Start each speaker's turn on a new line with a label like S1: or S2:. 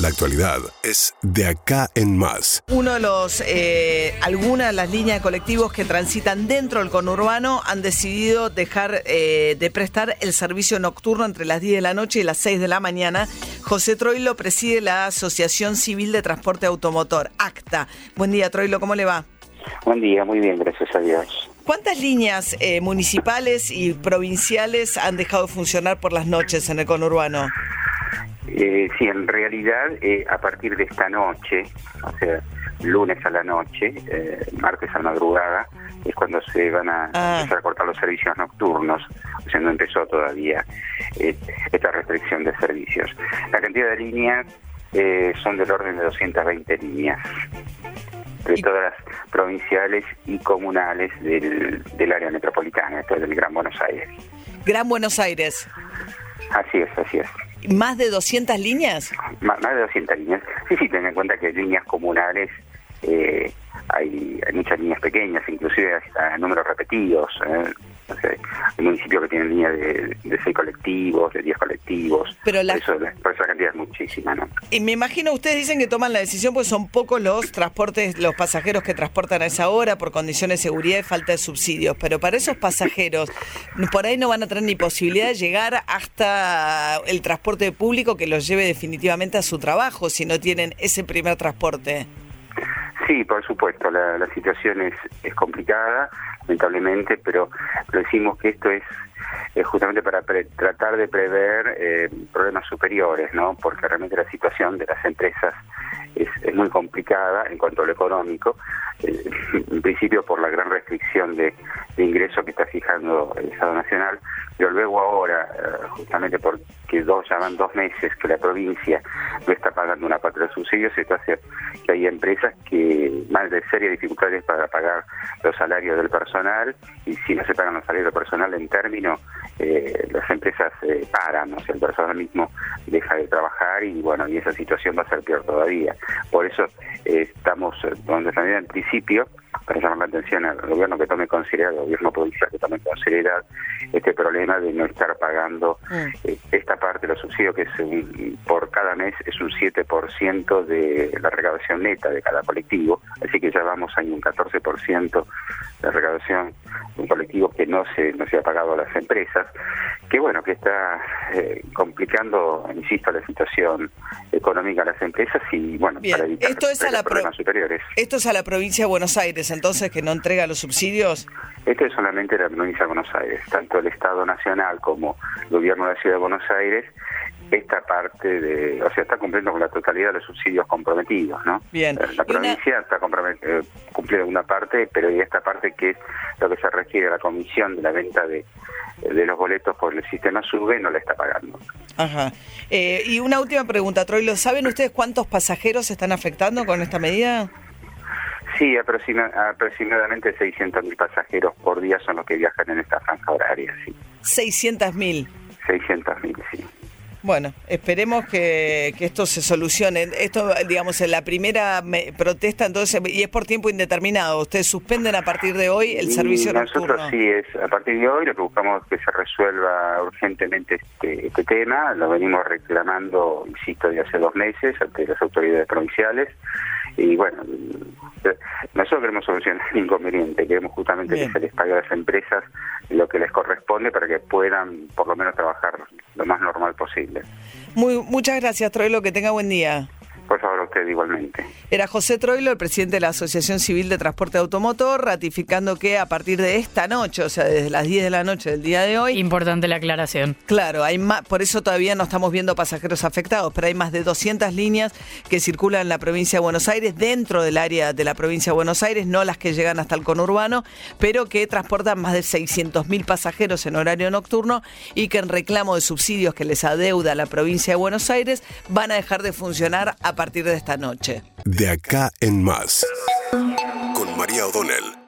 S1: La actualidad es De Acá en Más.
S2: Algunas de las líneas de colectivos que transitan dentro del conurbano han decidido dejar de prestar el servicio nocturno entre las 10 de la noche y las 6 de la mañana. José Troilo preside la Asociación Civil de Transporte Automotor, ACTA. Buen día, Troilo, ¿cómo le va?
S3: Buen día, muy bien, gracias a Dios.
S2: ¿Cuántas líneas municipales y provinciales han dejado de funcionar por las noches en el conurbano?
S3: Sí, en realidad a partir de esta noche, o sea, lunes a la noche, martes a la madrugada, es cuando se van a empezar a cortar los servicios nocturnos, o sea, no empezó todavía esta restricción de servicios. La cantidad de líneas son del orden de 220 líneas, de todas las provinciales y comunales del área metropolitana, esto es del Gran Buenos Aires.
S2: Gran Buenos Aires.
S3: Así es, así es.
S2: ¿Más de 200 líneas?
S3: Más de 200 líneas. Sí, ten en cuenta que líneas comunales, hay muchas líneas pequeñas, inclusive hasta números repetidos. O sea, hay municipios que tienen líneas de 6 colectivos, de 10 colectivos. Pero por esa cantidad es muchísima, ¿no?
S2: Y me imagino, ustedes dicen que toman la decisión porque son pocos los pasajeros que transportan a esa hora por condiciones de seguridad y falta de subsidios. Pero para esos pasajeros, por ahí no van a tener ni posibilidad de llegar hasta el transporte público que los lleve definitivamente a su trabajo si no tienen ese primer transporte.
S3: Sí, por supuesto, la situación es complicada, lamentablemente, pero decimos que esto es justamente para tratar de prever problemas superiores, ¿no? Porque realmente la situación de las empresas es muy complicada en cuanto a lo económico, en principio por la gran restricción de ingreso que está fijando el Estado Nacional, pero luego ahora, justamente porque ya van 2 meses que la provincia no está pagando una parte de los subsidios, esto hace que hay empresas que van de serias dificultades para pagar los salarios del personal, y si no se pagan los salarios del personal en términos, las empresas paran, o sea, el personal mismo deja de trabajar y bueno, y esa situación va a ser peor todavía. Por eso estamos, donde también en principio, para llamar la atención al gobierno que tome considerado, al gobierno provincial que tome considerado este problema de no estar pagando esta parte de los subsidios, que es por cada mes es un 7% de la recaudación neta de cada colectivo, así que ya vamos a un 14% de recaudación de un colectivo que no se ha pagado a las empresas, que bueno, que está complicando, insisto, la situación económica de las empresas y bueno,
S2: bien,
S3: para evitar problemas superiores.
S2: Esto es a la provincia de Buenos Aires, entonces, que no entrega los subsidios.
S3: Esto es solamente la provincia de Buenos Aires, tanto el Estado Nacional como el gobierno de la Ciudad de Buenos Aires, esta parte está cumpliendo con la totalidad de los subsidios comprometidos, ¿no?
S2: Bien.
S3: La provincia está cumpliendo una parte, pero y esta parte que es lo que se requiere la comisión de la venta de los boletos por el sistema SUBE no la está pagando.
S2: Ajá. Y una última pregunta, Troilo, ¿saben ustedes cuántos pasajeros se están afectando con esta medida?
S3: Sí, aproximadamente 600.000 pasajeros por día son los que viajan en esta franja horaria, sí.
S2: 600.000.
S3: 600.000, sí.
S2: Bueno, esperemos que esto se solucione. Esto, digamos, en la primera protesta, entonces, y es por tiempo indeterminado. ¿Ustedes suspenden a partir de hoy el servicio nocturno?
S3: Nosotros sí, es a partir de hoy. Lo que buscamos es que se resuelva urgentemente este tema. Lo venimos reclamando, insisto, de hace 2 meses ante las autoridades provinciales. Y bueno, nosotros queremos solucionar el inconveniente, queremos justamente que se les pague a las empresas lo que les corresponde para que puedan por lo menos trabajar lo más normal posible.
S2: Muchas gracias, Troilo, que tenga buen día.
S3: Por favor, a usted igualmente.
S2: Era José Troilo, el presidente de la Asociación Civil de Transporte Automotor, ratificando que a partir de esta noche, o sea, desde las 10 de la noche del día de hoy...
S4: Importante la aclaración.
S2: Claro, hay más, por eso todavía no estamos viendo pasajeros afectados, pero hay más de 200 líneas que circulan en la provincia de Buenos Aires, dentro del área de la provincia de Buenos Aires, no las que llegan hasta el conurbano, pero que transportan más de 600.000 pasajeros en horario nocturno y que en reclamo de subsidios que les adeuda la provincia de Buenos Aires van a dejar de funcionar a partir de esta noche.
S1: De Acá en Más, con María O'Donnell.